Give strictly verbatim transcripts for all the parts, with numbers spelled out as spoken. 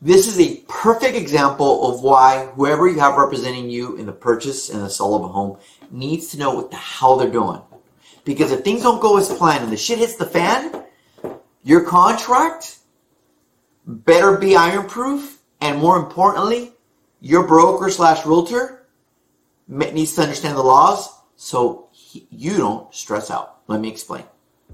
This is a perfect example of why whoever you have representing you in the purchase and the sale of a home needs to know what the hell they're doing. Because if things don't go as planned and the shit hits the fan, your contract better be iron-proof, and more importantly, your broker slash realtor needs to understand the laws so he, you don't stress out. Let me explain.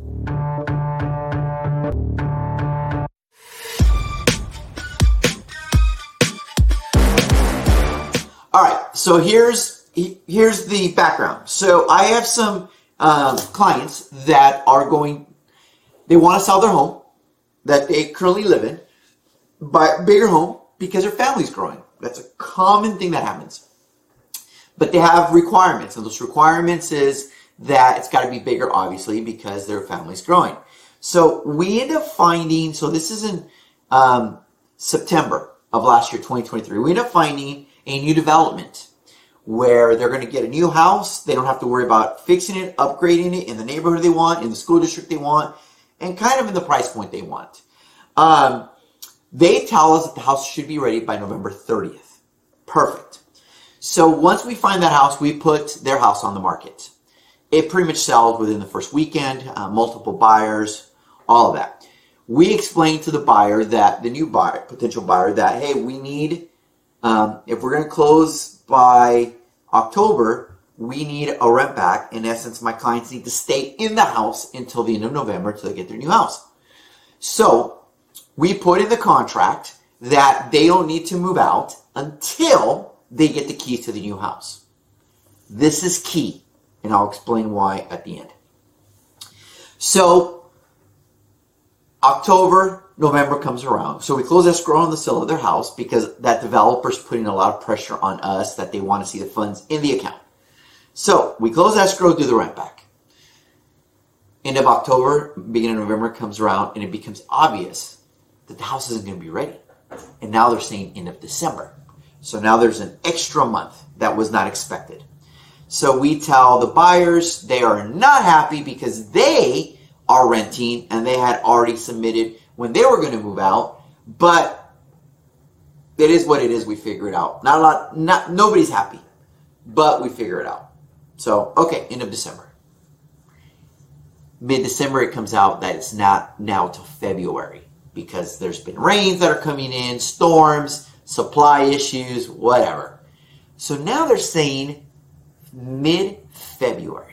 All right, so here's here's the background. So I have some um, clients that are going, they want to sell their home that they currently live in, buy a bigger home because their family's growing. That's a common thing that happens. But they have requirements, and those requirements is that it's got to be bigger, obviously, because their family's growing. So we end up finding, so this is in um, September of last year, twenty twenty-three, we end up finding a new development where they're going to get a new house. They don't have to worry about fixing it, upgrading it in the neighborhood they want, in the school district they want, and kind of in the price point they want. Um, they tell us that the house should be ready by November thirtieth. Perfect. So once we find that house, we put their house on the market. It pretty much sells within the first weekend, uh, multiple buyers, all of that. We explain to the buyer that, the new buyer, potential buyer, that, hey, we need, um, if we're going to close by October, we need a rent back. In essence, my clients need to stay in the house until the end of November until they get their new house. So we put in the contract that they don't need to move out until they get the keys to the new house. This is key, and I'll explain why at the end. So October, November comes around. So we close escrow on the sale of their house because that developer's putting a lot of pressure on us that they want to see the funds in the account. So we close escrow, do the rent back. End of October, beginning of November comes around, and it becomes obvious that the house isn't going to be ready. And now they're saying end of December. So now there's an extra month that was not expected. So we tell the buyers they are not happy because they are renting and they had already submitted when they were going to move out. But it is what it is. We figure it out. Not a lot. Not nobody's happy, but we figure it out. So okay, end of December. Mid-December it comes out that it's not now till February because there's been rains that are coming in, storms, supply issues, whatever. So now they're saying mid-February.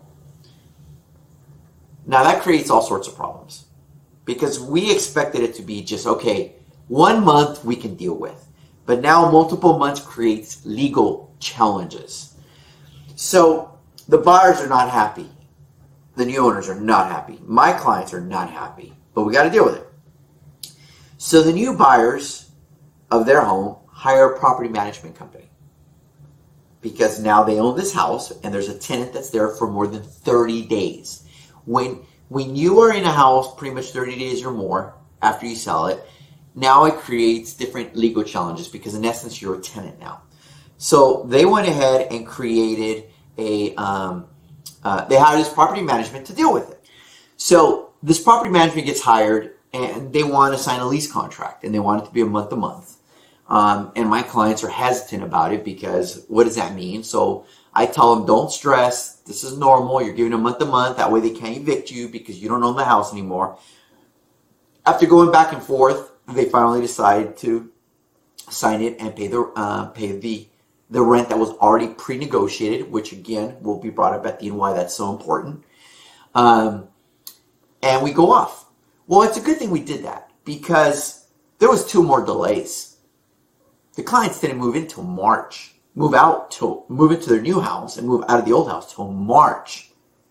Now that creates all sorts of problems because we expected it to be just, okay, one month we can deal with. But now multiple months creates legal challenges. So the buyers are not happy. The new owners are not happy. My clients are not happy. But we got to deal with it. So the new buyers of their home hire a property management company because now they own this house and there's a tenant that's there for more than thirty days. When when you are in a house pretty much thirty days or more after you sell it, now it creates different legal challenges because in essence you're a tenant now. So they went ahead and created a, um, uh, they hired this property management to deal with it. So this property management gets hired and they want to sign a lease contract and they want it to be a month to month. Um, and my clients are hesitant about it because what does that mean? So I tell them, don't stress. This is normal. You're giving a month to month. That way they can't evict you because you don't own the house anymore. After going back and forth, they finally decided to sign it and pay the uh, pay the the rent that was already pre-negotiated, which again will be brought up at the end why that's so important. Um, and we go off. Well, it's a good thing we did that because there was two more delays. The clients didn't move in till March. Move out to move into their new house and move out of the old house till March.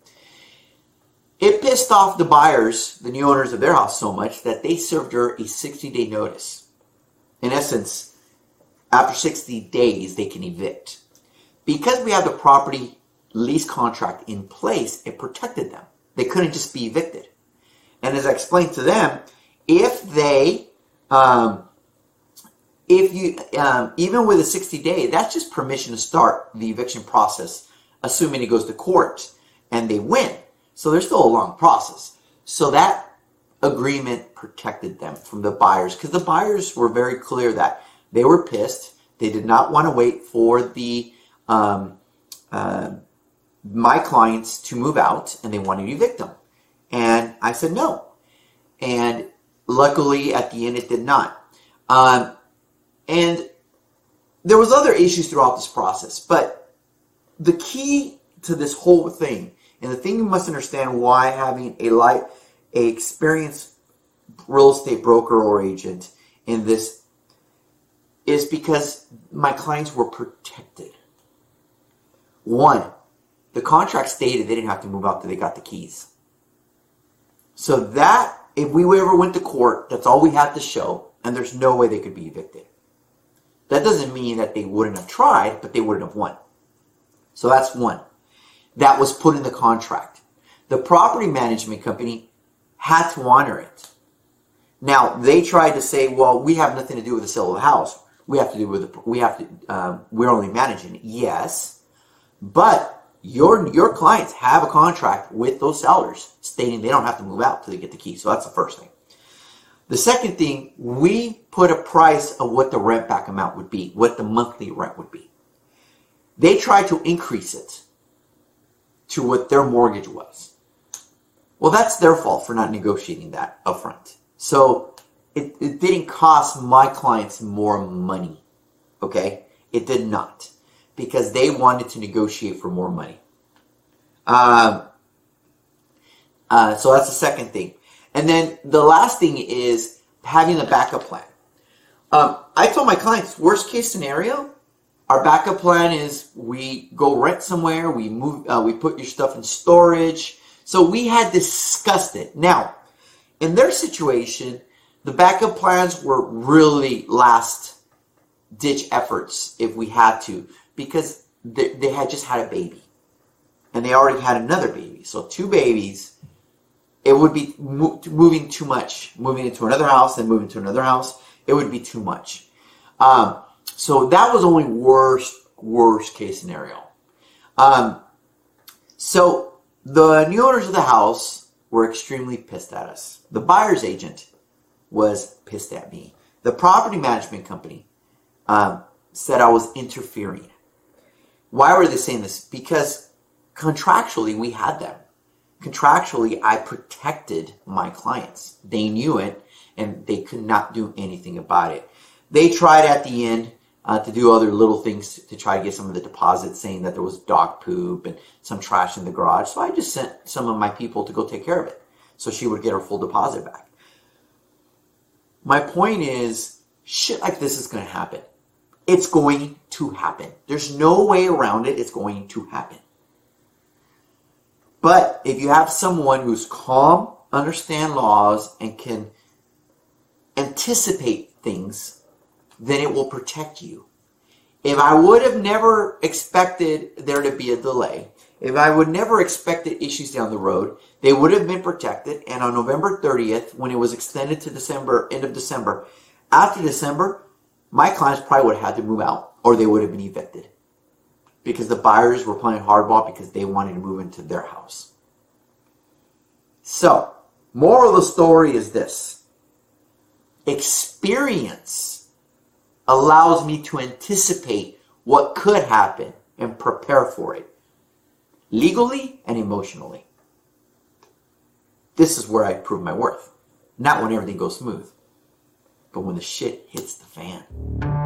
It pissed off the buyers, the new owners of their house, so much that they served her a sixty-day notice. In essence, after sixty days, they can evict. Because we have the property lease contract in place, it protected them. They couldn't just be evicted. And as I explained to them, if they um, If you, um, even with a sixty day, that's just permission to start the eviction process, assuming it goes to court and they win. So there's still a long process. So that agreement protected them from the buyers, because the buyers were very clear that they were pissed. They did not want to wait for the um, uh, my clients to move out, and they wanted to evict them. And I said no. And luckily, at the end, it did not. Um, and there was other issues throughout this process, but the key to this whole thing, and the thing you must understand why having a life, a experienced real estate broker or agent in this is because my clients were protected. One, the contract stated they didn't have to move out till they got the keys. So that, if we ever went to court, that's all we had to show, and there's no way they could be evicted. That doesn't mean that they wouldn't have tried, but they wouldn't have won. So that's one. That was put in the contract. The property management company had to honor it. Now, they tried to say, well, we have nothing to do with the sale of the house. We have to do with the, we have to, um, we're only managing it. Yes, but your, your clients have a contract with those sellers stating they don't have to move out till they get the key. So that's the first thing. The second thing, we put a price of what the rent back amount would be, what the monthly rent would be. They tried to increase it to what their mortgage was. Well, that's their fault for not negotiating that upfront. So it, it didn't cost my clients more money, okay? It did not, because they wanted to negotiate for more money. Um, uh, so that's the second thing. And then the last thing is having a backup plan. Um, I told my clients, worst case scenario, our backup plan is we go rent somewhere, we move, uh, we put your stuff in storage. So we had discussed it. Now, in their situation, the backup plans were really last ditch efforts if we had to, because they, they had just had a baby and they already had another baby. So two babies, it would be mo- moving too much, moving into another house and moving to another house. It would be too much. Um, so that was only worst, worst case scenario. Um, so the new owners of the house were extremely pissed at us. The buyer's agent was pissed at me. The property management company um, said I was interfering. Why were they saying this? Because contractually we had them. Contractually, I protected my clients. They knew it, and they could not do anything about it. They tried at the end uh, to do other little things to try to get some of the deposits, saying that there was dog poop and some trash in the garage. So I just sent some of my people to go take care of it, so she would get her full deposit back. My point is, shit like this is going to happen. It's going to happen. There's no way around it. It's going to happen. But if you have someone who's calm, understand laws, and can anticipate things, then it will protect you. If I would have never expected there to be a delay, if I would never expected issues down the road, they would have been protected. And on November thirtieth, when it was extended to December, end of December, after December, my clients probably would have had to move out, or they would have been evicted. Because the buyers were playing hardball because they wanted to move into their house. So, moral of the story is this. Experience allows me to anticipate what could happen and prepare for it. Legally and emotionally. This is where I prove my worth. Not when everything goes smooth, but when the shit hits the fan.